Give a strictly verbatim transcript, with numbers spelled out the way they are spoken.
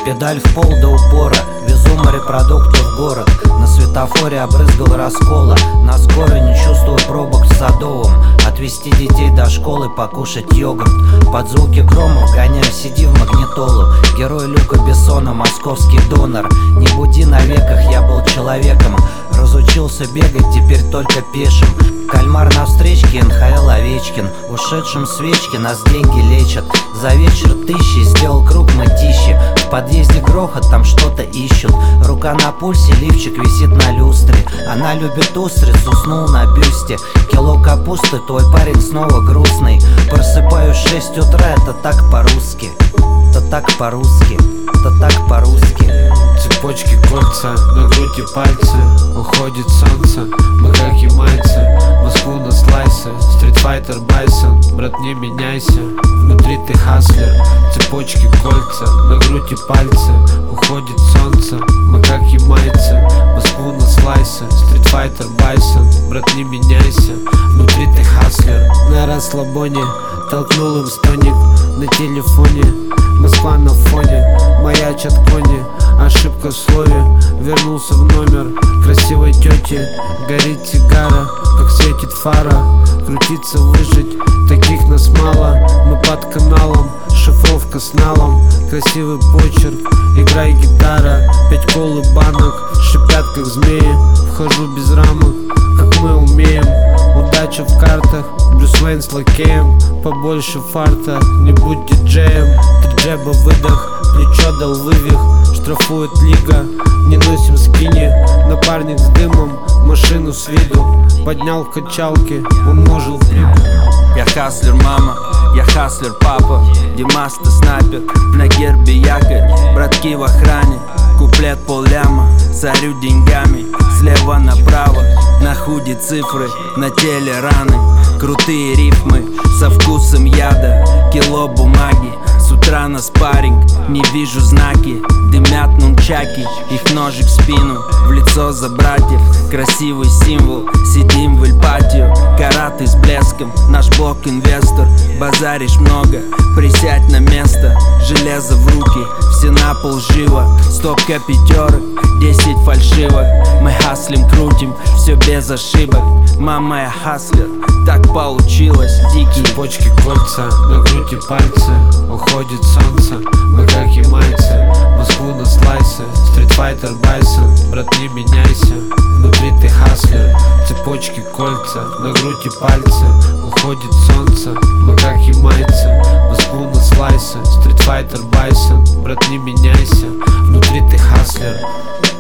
Педаль в пол до упора, везу морепродукты в город. На светофоре обрызгал раскола, на скорой не чувствую пробок в Садовом. Отвезти детей до школы, покушать йогурт. Под звуки грома гоняю си ди в магнитолу. Герой Люка Бессона, московский донор. Не буди на веках, я был человеком. Разучился бегать, теперь только пешим. Кальмар на встречке, эн ха эл Овечкин. Ушедшим свечки, нас деньги лечат. За вечер тысячи, сделал круг мытищи. В подъезде грохот, там что-то ищут. Рука на пульсе, лифчик висит на люстре. Она любит устриц, уснул на бюсте. Кило капусты, твой парень снова грустный. Просыпаюсь в шесть утра, это так по-русски. Это так по-русски, это так по-русски. Цепочки, кольца, на груди пальцы. Уходит солнце, мы как ямайцы. Москву на слайсы, стритфайтер Байсон. Брат, не меняйся, внутри ты хаслер. Цепочки, кольца, на груди пальцы. Уходит солнце, мы как ямайцы. Москву на слайсы, стритфайтер Байсон. Брат, не меняйся, внутри ты хаслер. На расслабоне толкнул им стоник на телефоне. Москва на фоне, маячат кони. Ошибка в слове, вернулся в номер красивой тети. Горит сигара, как светит фара. Крутиться, выжить, таких нас мало. Мы под каналом, шифровка с налом. Красивый почерк, играй гитара. Пять кол и банок, шипят как змеи. Вхожу без рамок, как мы умеем. Удача в картах, Брюс Уэйн с лакеем. Побольше фарта, не будь диджеем. Три джеба выдох, плечо дал вывих. Штрафует лига, не носим скини. Напарник с дымом, машину с виду. Поднял в качалке, умножил в прибыль. Я хаслер, мама, я хаслер, папа. Димас, ты снайпер, на гербе якорь. Братки в охране, куплет полляма. Царю деньгами, слева направо. На худи цифры, на теле раны. Крутые рифмы, со вкусом яда. Кило бумаги, с утра на спарринг. Не вижу знаки, дымят нунчаки. Их ножик в спину, в лицо за братьев. Красивый символ, сидим в эль-патио. Караты с блеском, наш блок инвестор. Базаришь много, присядь на место. Железо в руки, все на пол живо. Стопка пятерок, десять фальшивок. Мы хаслим, крутим, все без ошибок. Мама, я хаслер, так получилось, дикий. Цепочки, кольца, на груди пальцы. Уходит солнце, мы как ямайцы. Москву на слайсы, стритфайтер Байсон. Брат, не меняйся, внутри ты хаслер. Цепочки, кольца, на груди пальцы. Уходит солнце, мы как ямайцы. Москву на слайсы, стритфайтер Байсон. Брат, не меняйся, внутри ты хаслер.